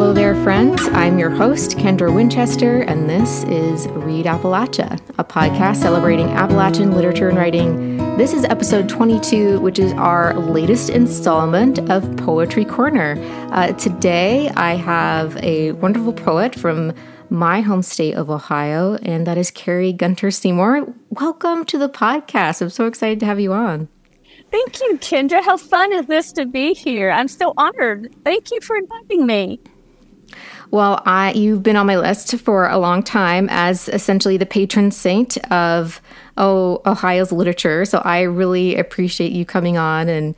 Hello there, friends. I'm your host, Kendra Winchester, and this is Read Appalachia, a podcast celebrating Appalachian literature and writing. This is episode 22, which is our latest installment of Poetry Corner. Today, I have a wonderful poet from my home state of Ohio, and that is Carrie Gunter Seymour. Welcome to the podcast. I'm so excited to have you on. Thank you, Kendra. How fun is this to be here? I'm so honored. Thank you for inviting me. Well, you've been on my list for a long time as essentially the patron saint of Ohio's literature. So I really appreciate you coming on. And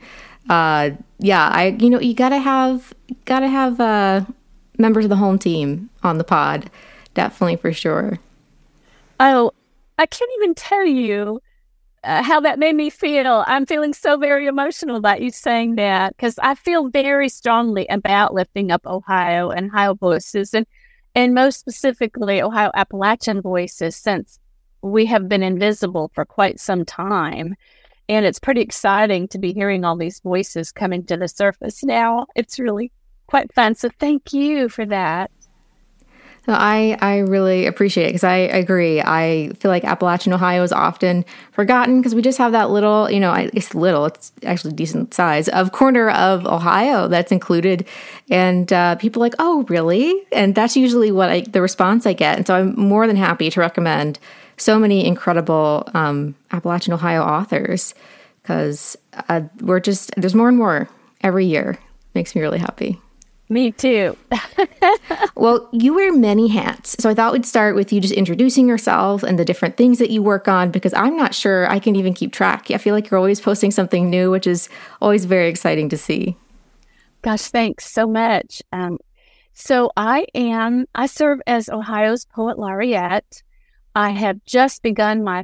you gotta have members of the home team on the pod, definitely for sure. Oh, I can't even tell you how that made me feel. I'm feeling so very emotional about you saying that, because I feel very strongly about lifting up Ohio and Ohio voices, and most specifically Ohio Appalachian voices, since we have been invisible for quite some time. And it's pretty exciting to be hearing all these voices coming to the surface now. It's really quite fun. So thank you for that. So I really appreciate it, because I agree. I feel like Appalachian Ohio is often forgotten because we just have that little, it's actually decent size of corner of Ohio that's included. And people are like, oh, really? And that's usually the response I get. And so I'm more than happy to recommend so many incredible Appalachian Ohio authors, because there's more and more every year. Makes me really happy. Me too. Well, you wear many hats, so I thought we'd start with you just introducing yourself and the different things that you work on, because I'm not sure I can even keep track. I feel like you're always posting something new, which is always very exciting to see. Gosh, thanks so much. So I serve as Ohio's Poet Laureate. I have just begun my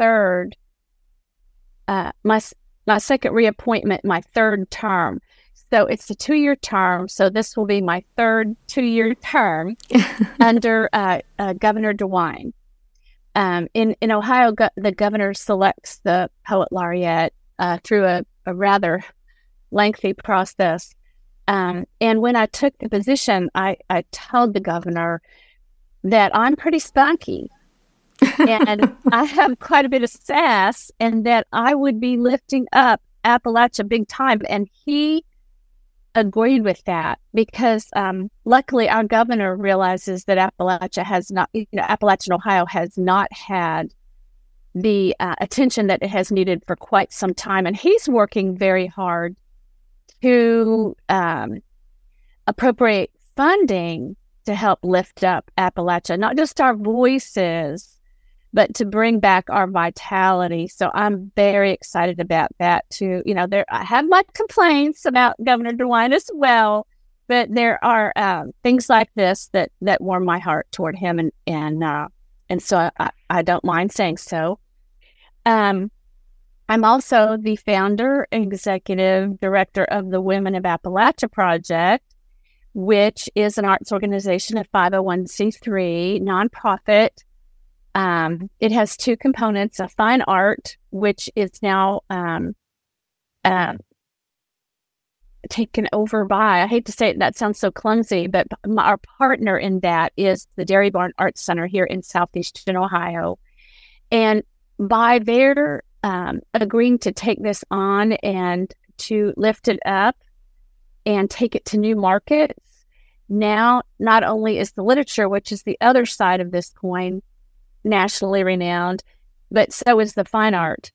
second reappointment, my third term. So it's a 2-year term. So this will be my third 2-year term under Governor DeWine. In Ohio, the governor selects the poet laureate through a rather lengthy process. And when I took the position, I told the governor that I'm pretty spunky and I have quite a bit of sass, and that I would be lifting up Appalachia big time. And he agreed with that, because luckily our governor realizes that Appalachian Ohio has not had the attention that it has needed for quite some time, and he's working very hard to appropriate funding to help lift up Appalachia, not just our voices, but to bring back our vitality. So I'm very excited about that too. I have my complaints about Governor DeWine as well, but there are things like this that warm my heart toward him, and so I don't mind saying so. I'm also the founder and executive director of the Women of Appalachia Project, which is an arts organization, a 501c3 nonprofit. It has two components: a fine art, which is now taken over by, I hate to say it, that sounds so clumsy, but our partner in that is the Dairy Barn Arts Center here in southeastern Ohio. And by their agreeing to take this on and to lift it up and take it to new markets, now not only is the literature, which is the other side of this coin, nationally renowned, but so is the fine art.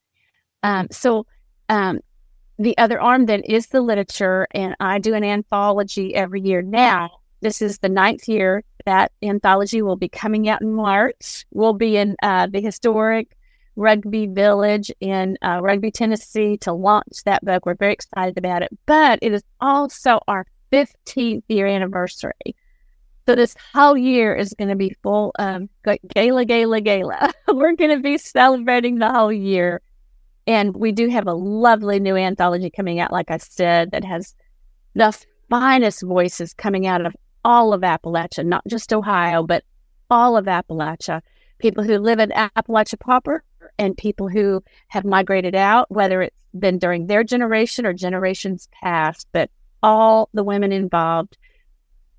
The other arm then is the literature, and I do an anthology every year now. This is the 9th year. That anthology will be coming out in March. We'll be in the historic Rugby Village in Rugby, Tennessee to launch that book. We're very excited about it, but it is also our 15th year anniversary. So this whole year is going to be full of gala. We're going to be celebrating the whole year. And we do have a lovely new anthology coming out, like I said, that has the finest voices coming out of all of Appalachia, not just Ohio, but all of Appalachia. People who live in Appalachia proper and people who have migrated out, whether it's been during their generation or generations past, but all the women involved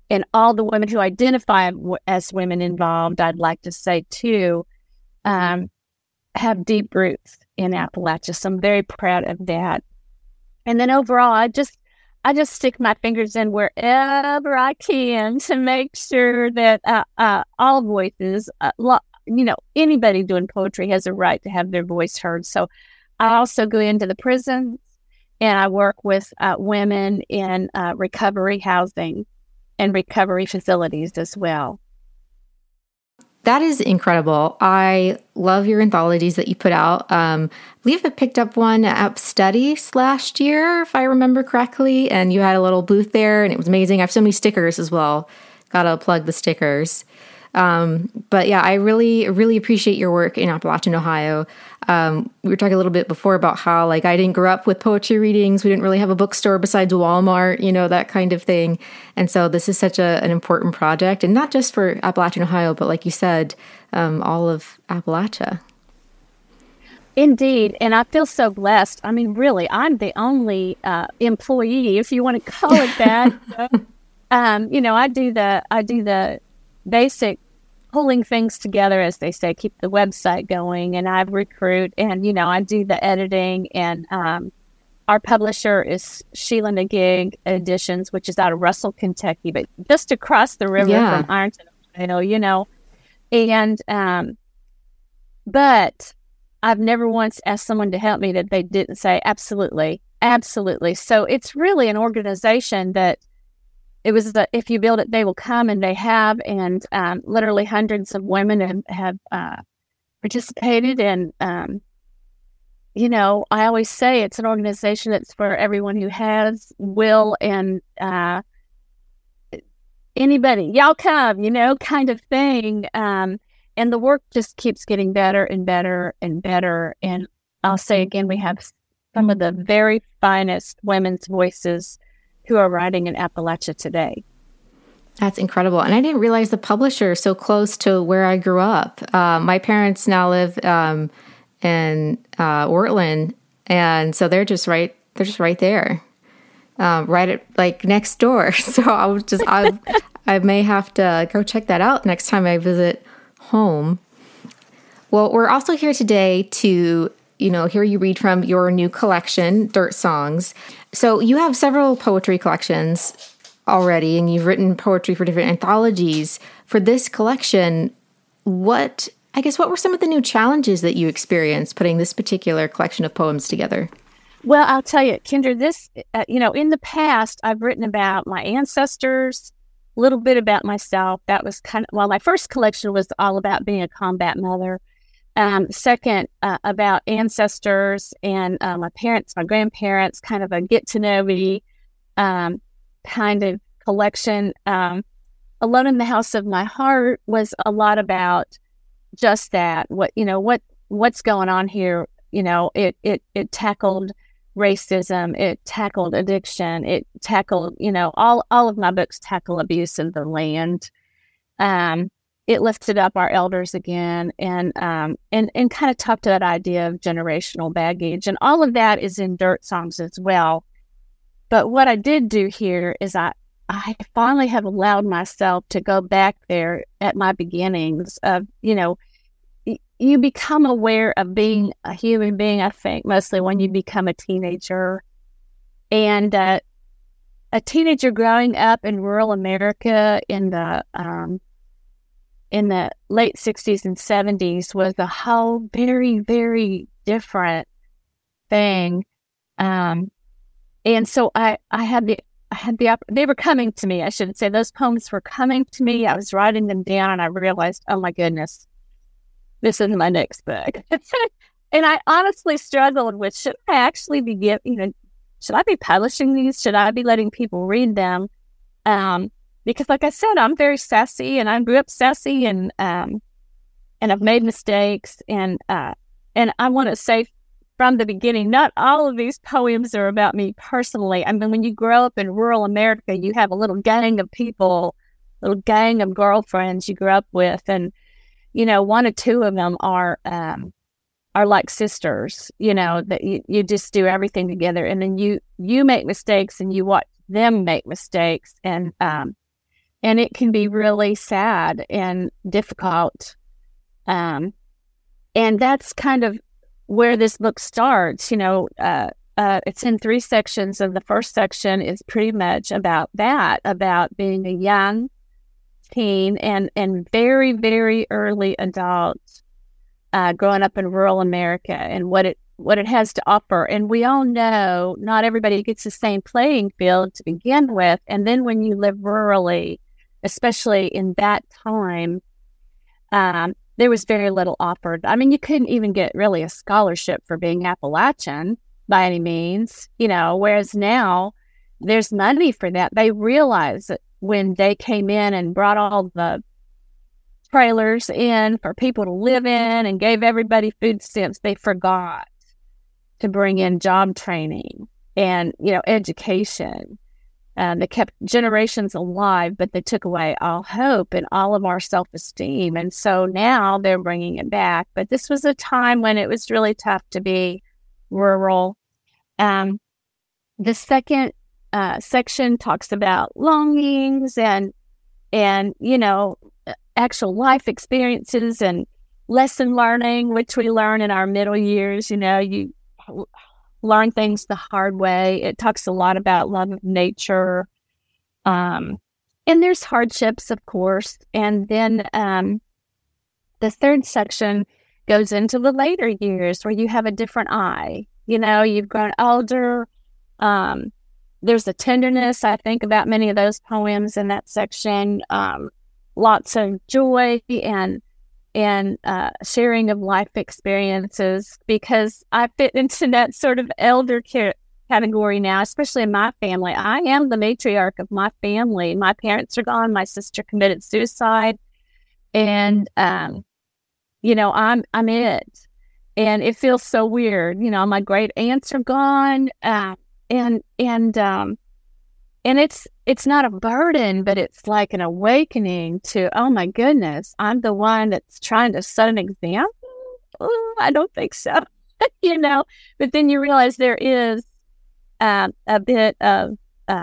and all the women who identify as women involved, I'd like to say too, have deep roots in Appalachia. So I'm very proud of that. And then overall, I just stick my fingers in wherever I can to make sure that all voices, anybody doing poetry has a right to have their voice heard. So I also go into the prisons and I work with women in recovery housing and recovery facilities as well. That is incredible. I love your anthologies that you put out. I believe I picked up one at App Studies last year, if I remember correctly, and you had a little booth there, and it was amazing. I have so many stickers as well. Gotta plug the stickers. But yeah, I really, really appreciate your work in Appalachian, Ohio. We were talking a little bit before about how, like, I didn't grow up with poetry readings. We didn't really have a bookstore besides Walmart, that kind of thing. And so this is such an important project, and not just for Appalachian, Ohio, but like you said, all of Appalachia. Indeed. And I feel so blessed. I mean, really, I'm the only employee, if you want to call it that. I do the basic pulling things together, as they say, keep the website going, and I recruit, and I do the editing, and our publisher is Sheila Nagig Editions, which is out of Russell, Kentucky, but just across the river from Ironton, Ohio, and but I've never once asked someone to help me that they didn't say absolutely. So it's really an organization that it was if you build it, they will come, and they have, and literally hundreds of women have participated. And, I always say it's an organization that's for everyone who has will, and anybody, y'all come, kind of thing. And the work just keeps getting better and better and better. And I'll say again, we have some of the very finest women's voices who are writing in Appalachia today. That's incredible. And I didn't realize the publisher is so close to where I grew up. My parents now live in Ortland, and so they're just right there, right at, like, next door. So I may have to go check that out next time I visit home. Well, we're also here today to hear you read from your new collection, Dirt Songs. So you have several poetry collections already, and you've written poetry for different anthologies. For this collection, what were some of the new challenges that you experienced putting this particular collection of poems together? Well, I'll tell you, Kendra, this, in the past, I've written about my ancestors, a little bit about myself. That was my first collection was all about being a combat mother. Second, about ancestors and my parents, my grandparents, kind of a get to know me kind of collection. Alone in the House of My Heart was a lot about just that. What's going on here? It tackled racism. It tackled addiction. It tackled, all of my books tackle abuse of the land. It lifted up our elders again, and kind of talked to that idea of generational baggage, and all of that is in Dirt Songs as well. But what I did do here is I finally have allowed myself to go back there at my beginnings of, you become aware of being a human being, I think, mostly when you become a teenager, and a teenager growing up in rural America in the late 60s and 70s was a whole very, very different thing. And so I had they were coming to me, I should say. Those poems were coming to me. I was writing them down, and I realized, oh my goodness, this is my next book. And I honestly struggled with, should I actually should I be publishing these? Should I be letting people read them? Because, like I said, I'm very sassy, and I grew up sassy, and I've made mistakes, and I want to say from the beginning, not all of these poems are about me personally. I mean, when you grow up in rural America, you have a little gang of people, little gang of girlfriends you grew up with, and one or two of them are like sisters. That you just do everything together, and then you make mistakes, and you watch them make mistakes, and and it can be really sad and difficult. And that's kind of where this book starts. It's in 3 sections, and the first section is pretty much about that, about being a young teen and very, very early adult, growing up in rural America and what it has to offer. And we all know not everybody gets the same playing field to begin with. And then when you live rurally, especially in that time, there was very little offered. I mean, you couldn't even get really a scholarship for being Appalachian by any means, whereas now there's money for that. They realized that when they came in and brought all the trailers in for people to live in and gave everybody food stamps, they forgot to bring in job training and, education. They kept generations alive, but they took away all hope and all of our self-esteem. And so now they're bringing it back. But this was a time when it was really tough to be rural. The second section talks about longings and actual life experiences and lesson learning, which we learn in our middle years. You learn things the hard way. It talks a lot about love of nature. And there's hardships, of course. And then the third section goes into the later years where you have a different eye. You've grown older. There's a tenderness, I think, about many of those poems in that section. Lots of joy and sharing of life experiences, because I fit into that sort of elder category now, especially in my family. I am the matriarch of my family. My parents are gone. My sister committed suicide, and I'm it. And it feels so weird. My great aunts are gone, and it's not a burden, but it's like an awakening to, oh my goodness, I'm the one that's trying to set an example. Oh, I don't think so, But then you realize there is a bit of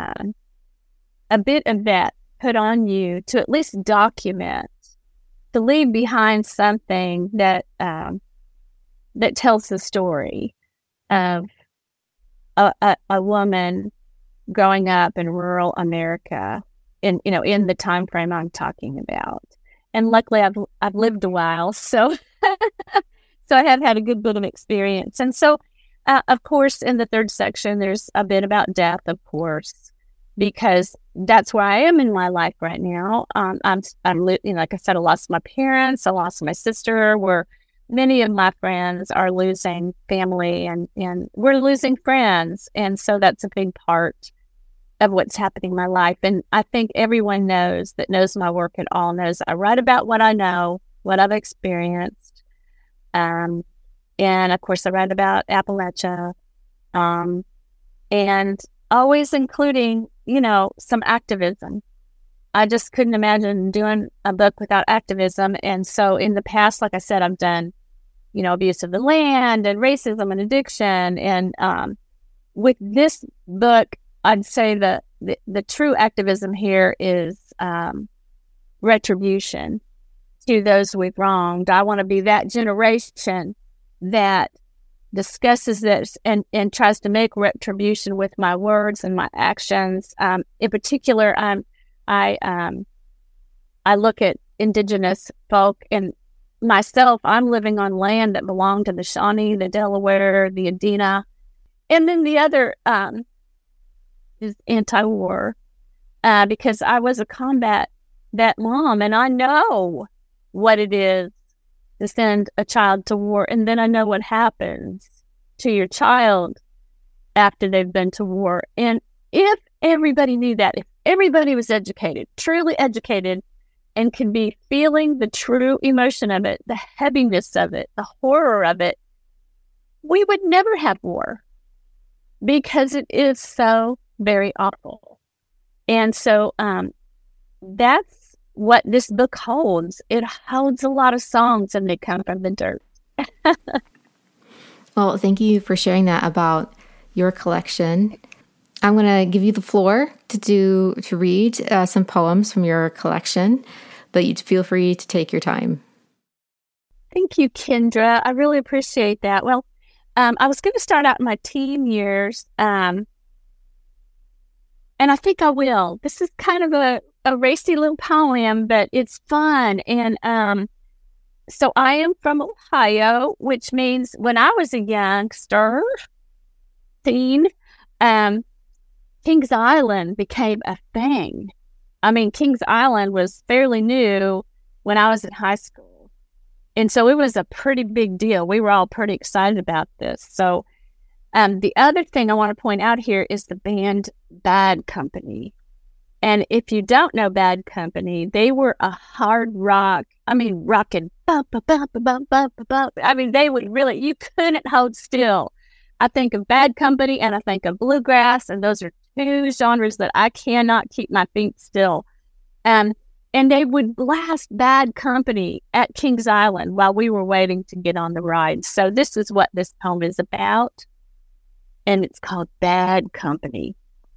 that put on you to at least document, to leave behind something that tells the story of a woman growing up in rural America in the time frame I'm talking about. And luckily I've lived a while, so so I have had a good bit of experience. And so of course in the third section there's a bit about death, of course, because that's where I am in my life right now. I'm like I said, I lost my parents, I lost my sister. Many of my friends are losing family and we're losing friends. And so that's a big part of what's happening in my life. And I think everyone that knows my work at all knows I write about what I know, what I've experienced. And of course I write about Appalachia, and always including, some activism. I just couldn't imagine doing a book without activism. And so in the past, like I said, I've done abuse of the land and racism and addiction. And with this book, I'd say the true activism here is retribution to those we've wronged. I want to be that generation that discusses this and tries to make retribution with my words and my actions. In particular, I look at Indigenous folk, and myself, I'm living on land that belonged to the Shawnee, the Delaware, the Adena. And then the other is anti-war, because I was a combat vet mom, and I know what it is to send a child to war. And then I know what happens to your child after they've been to war. And if everybody knew that, if everybody was educated, truly educated, and could be feeling the true emotion of it, the heaviness of it, the horror of it, we would never have war, because it is so very awful. And so that's what this book holds. It holds a lot of songs, and they come from the dirt. Well, thank you for sharing that about your collection. I'm going to give you the floor to read some poems from your collection, but you feel free to take your time. Thank you, Kendra. I really appreciate that. Well, I was going to start out in my teen years, and I think I will. This is kind of a racy little poem, but it's fun. And so I am from Ohio, which means when I was a youngster, teen, Kings Island became a thing. I mean, Kings Island was fairly new when I was in high school. And so it was a pretty big deal. We were all pretty excited about this. So the other thing I want to point out here is the band Bad Company. And if you don't know Bad Company, they were a hard rock. I mean, rocking. I mean, they would really, you couldn't hold still. I think of Bad Company and I think of bluegrass, and those are two genres that I cannot keep my feet still. And they would blast Bad Company at Kings Island while we were waiting to get on the ride. So this is what this poem is about, and it's called Bad Company.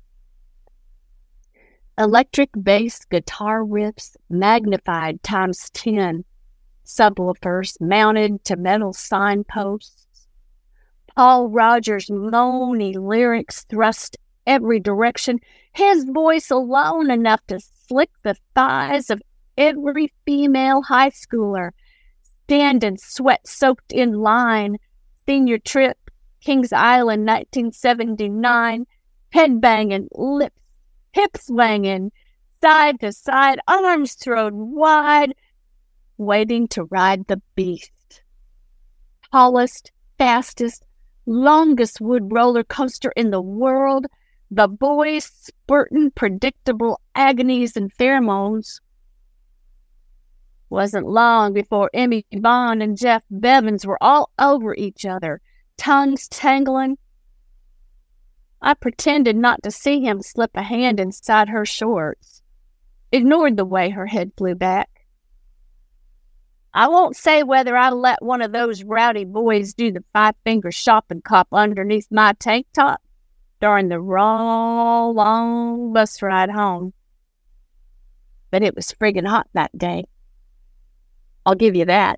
Electric bass guitar riffs magnified times 10, subwoofers mounted to metal signposts. Paul Rogers' moany lyrics thrust every direction, his voice alone enough to slick the thighs of every female high schooler, standing sweat-soaked in line, senior trip, Kings Island, 1979, head-banging, hips swinging, side to side, arms thrown wide, waiting to ride the beast. Tallest, fastest, longest wood roller coaster in the world, the boys spurting predictable agonies and pheromones. Wasn't long before Emmy Bond and Jeff Bevins were all over each other, tongues tangling. I pretended not to see him slip a hand inside her shorts, ignored the way her head flew back. I won't say whether I let one of those rowdy boys do the five-finger shopping cop underneath my tank top during the raw, long bus ride home. But it was friggin' hot that day. I'll give you that.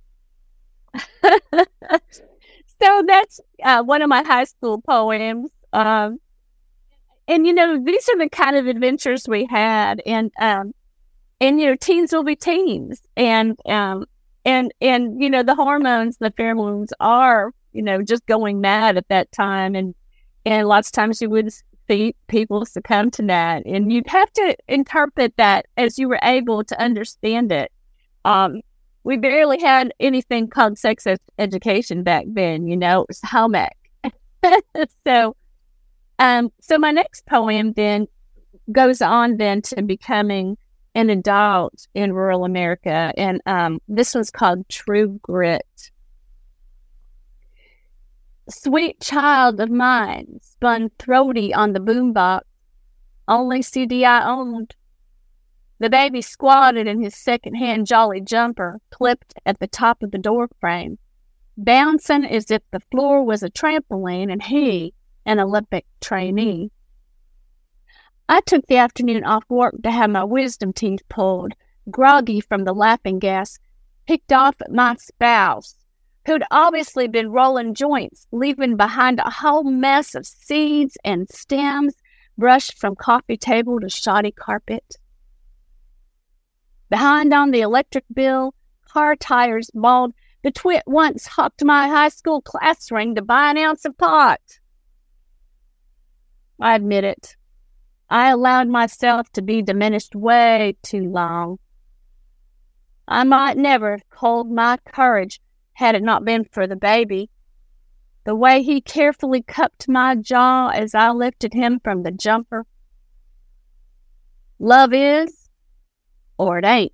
So that's one of my high school poems. And, you know, these are the kind of adventures we had. And you know, teens will be teens. And you know, the hormones, the pheromones are, you know, just going mad at that time. And lots of times you would see people succumb to that. And you'd have to interpret that as you were able to understand it. We barely had anything called sex education back then, you know, it was home ec. So my next poem then goes on then to becoming an adult in rural America. And this one's called True Grit. Sweet child of mine spun throaty on the boombox, only CD I owned. The baby squatted in his second-hand jolly jumper, clipped at the top of the door frame, bouncing as if the floor was a trampoline and he an Olympic trainee. I took the afternoon off work to have my wisdom teeth pulled, groggy from the laughing gas, picked off at my spouse, who'd obviously been rolling joints, leaving behind a whole mess of seeds and stems brushed from coffee table to shoddy carpet. Behind on the electric bill, car tires bawled, the twit once hopped my high school class ring to buy an ounce of pot. I admit it. I allowed myself to be diminished way too long. I might never have culled my courage had it not been for the baby. The way he carefully cupped my jaw as I lifted him from the jumper. Love is, or it ain't.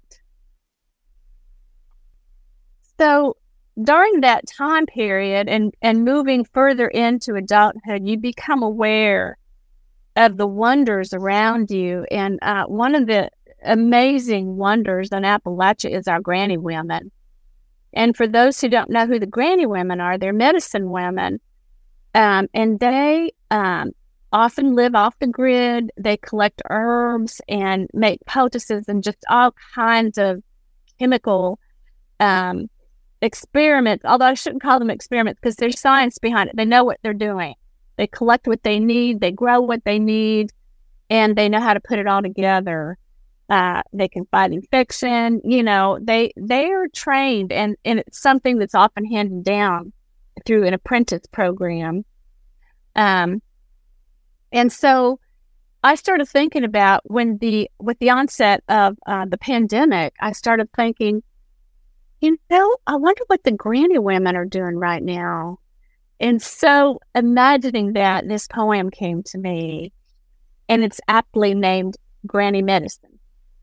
So during that time period and moving further into adulthood, you become aware of the wonders around you. And one of the amazing wonders in Appalachia is our granny women. And for those who don't know who the granny women are, they're medicine women. And they often live off the grid. They collect herbs and make poultices and just all kinds of chemical experiments, although I shouldn't call them experiments because there's science behind it. They know what they're doing. They collect what they need, they grow what they need, and they know how to put it all together. They can fight infection. They are trained, and it's something that's often handed down through an apprentice program. And so I started thinking about with the onset of the pandemic, I started thinking, I wonder what the granny women are doing right now. And so imagining that, this poem came to me, and it's aptly named Granny Medicine.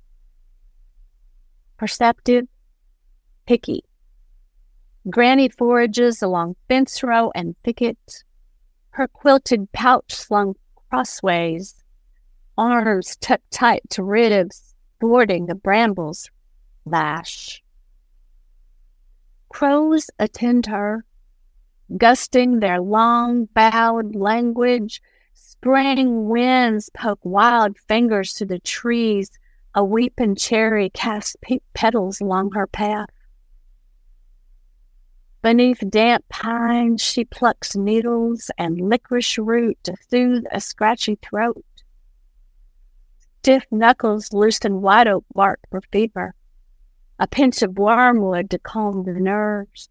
Perceptive, picky. Granny forages along fence row and thicket, her quilted pouch slung crossways, arms tucked tight to ribs, thwarting the brambles lash. Crows attend her, gusting their long-bowed language. Spring winds poke wild fingers through the trees. A weeping cherry casts pink petals along her path. Beneath damp pines, she plucks needles and licorice root to soothe a scratchy throat. Stiff knuckles loosen white oak bark for fever. A pinch of wormwood to calm the nerves.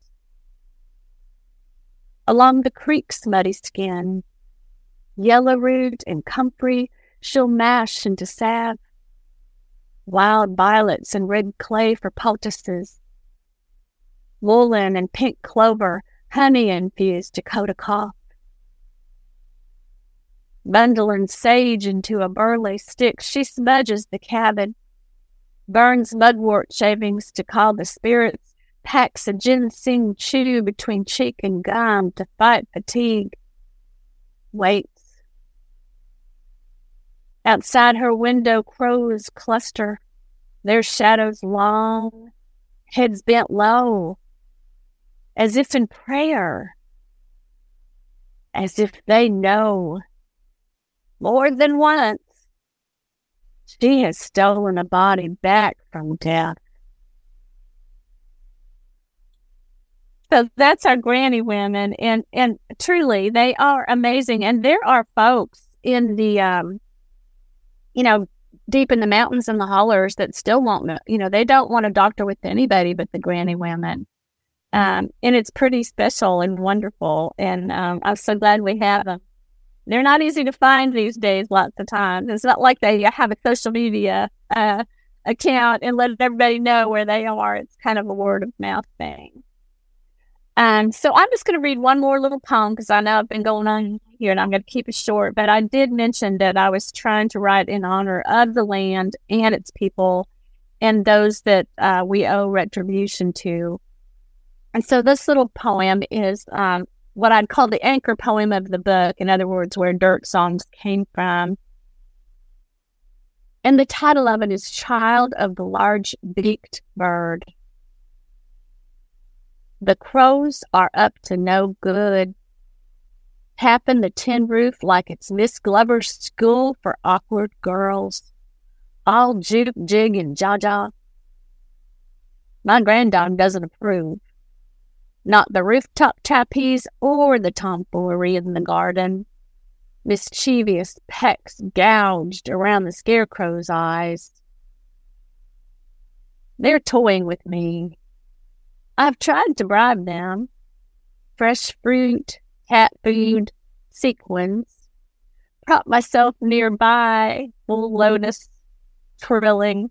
Along the creek's muddy skin, yellow root and comfrey she'll mash into salve. Wild violets and red clay for poultices. Woolen and pink clover, honey infused to coat a cough. Bundling sage into a burley stick, she smudges the cabin. Burns mugwort shavings to call the spirits, packs a ginseng chew between cheek and gum to fight fatigue. Waits. Outside her window, crows cluster, their shadows long, heads bent low, as if in prayer, as if they know more than once she has stolen a body back from death. So that's our granny women, and truly they are amazing. And there are folks in the, deep in the mountains and the hollers that still won't know, they don't want a doctor with anybody but the granny women. And it's pretty special and wonderful. And I'm so glad we have them. They're not easy to find these days lots of times. It's not like they have a social media account and let everybody know where they are. It's kind of a word of mouth thing. So I'm just going to read one more little poem because I know I've been going on here and I'm going to keep it short. But I did mention that I was trying to write in honor of the land and its people and those that we owe retribution to. And so this little poem is what I'd call the anchor poem of the book. In other words, where Dirt Songs came from. And the title of it is Child of the Large-Beaked Bird. The crows are up to no good, tapping the tin roof like it's Miss Glover's school for awkward girls, all juke, jig, and jaw-jaw. My granddog doesn't approve. Not the rooftop trapeze or the tomfoolery in the garden. Mischievous pecks gouged around the scarecrow's eyes. They're toying with me. I've tried to bribe them. Fresh fruit, cat food, sequins. Prop myself nearby, full lotus, trilling.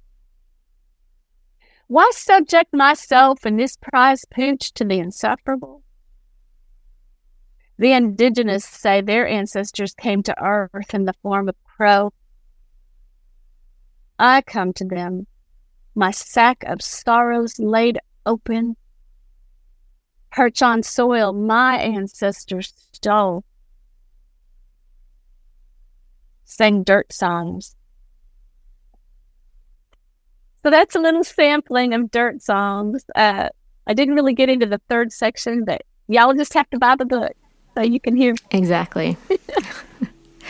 Why subject myself and this prize pooch to the insufferable? The indigenous say their ancestors came to earth in the form of crow. I come to them, my sack of sorrows laid open, perch on soil my ancestors stole. Sang dirt songs. So that's a little sampling of Dirt Songs. I didn't really get into the third section, but y'all just have to buy the book so you can hear. Exactly.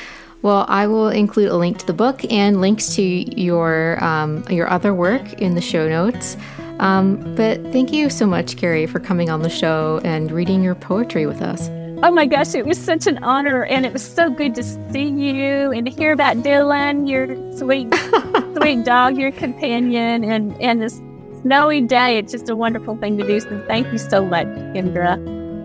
Well, I will include a link to the book and links to your other work in the show notes. But thank you so much, Carrie, for coming on the show and reading your poetry with us. Oh my gosh, it was such an honor, and it was so good to see you and to hear about Dylan, your sweet dog, your companion, and this snowy day. It's just a wonderful thing to do. So thank you so much, Kendra.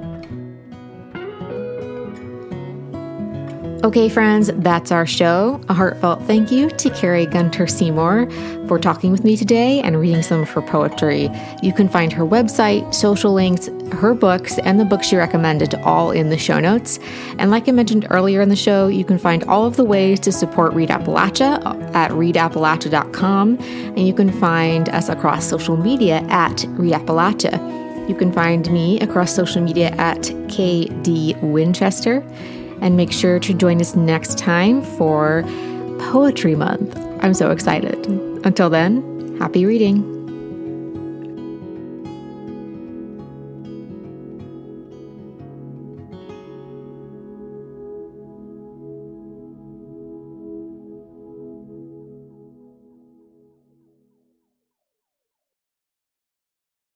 Okay, friends, that's our show. A heartfelt thank you to Carrie Gunter Seymour for talking with me today and reading some of her poetry. You can find her website, social links, her books, and the books she recommended all in the show notes. And like I mentioned earlier in the show, you can find all of the ways to support Read Appalachia at readappalachia.com. And you can find us across social media at Read Appalachia. You can find me across social media at KD Winchester. And make sure to join us next time for Poetry Month. I'm so excited. Until then, happy reading.